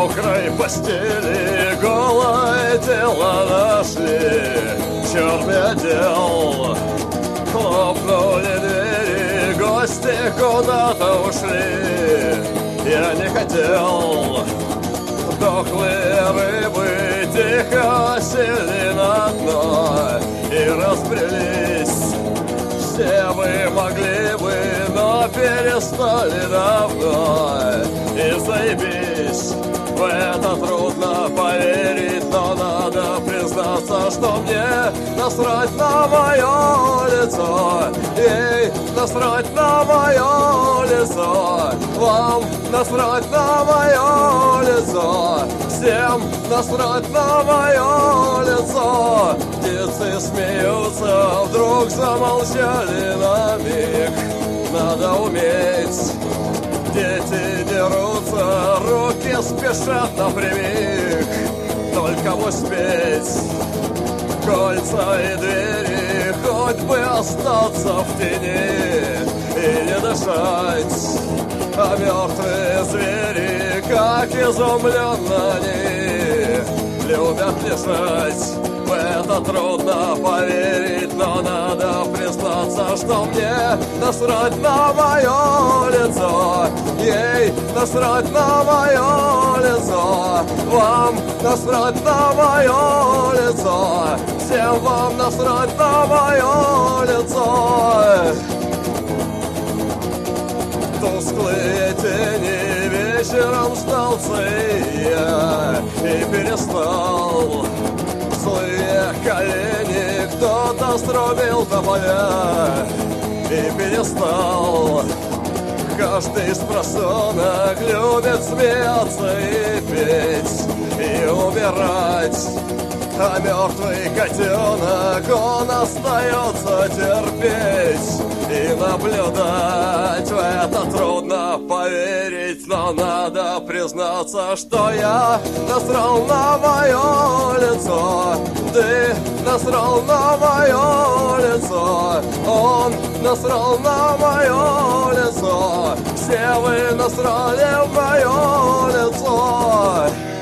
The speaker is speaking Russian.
мокрой постели голое тело нашли, черный отдел. Хлопнули двери, гости куда-то ушли. Я не хотел. Дохлые рыбы тихо сели на дно и разбрелись. Все вы могли бы, но перестали давно. И заебись, в это трудно поверить, но надо признаться, что мне насрать на мое лицо. Ей насрать на мое лицо. Вам насрать на мое лицо. Всем насрать на мое лицо. Птицы смеются, вдруг замолчали на миг. Надо уметь. Дети дерутся, руки спешат напрямик. Только бы успеть. Кольца и двери, хоть бы остаться в тени и не дышать. А мертвые звери, как изумленно они, любят лежать. В это трудно поверить, но надо признаться, что мне насрать на мое лицо. Ей насрать на мое лицо. Вам насрать на мое лицо. Всем вам насрать на мое лицо. Тусклые тени вечером ждал я и перестал. Злые колени кто-то срубил тополя и перестал. Каждый из просонок любит смеяться и петь, и умирать. А мертвый котенок, он остается терпеть и наблюдать. В это трудно поверить, но надо признаться, что я насрал на мое лицо. Ты насрал на мое лицо. Он насрал на мое лицо. Все вы насрали в мое лицо.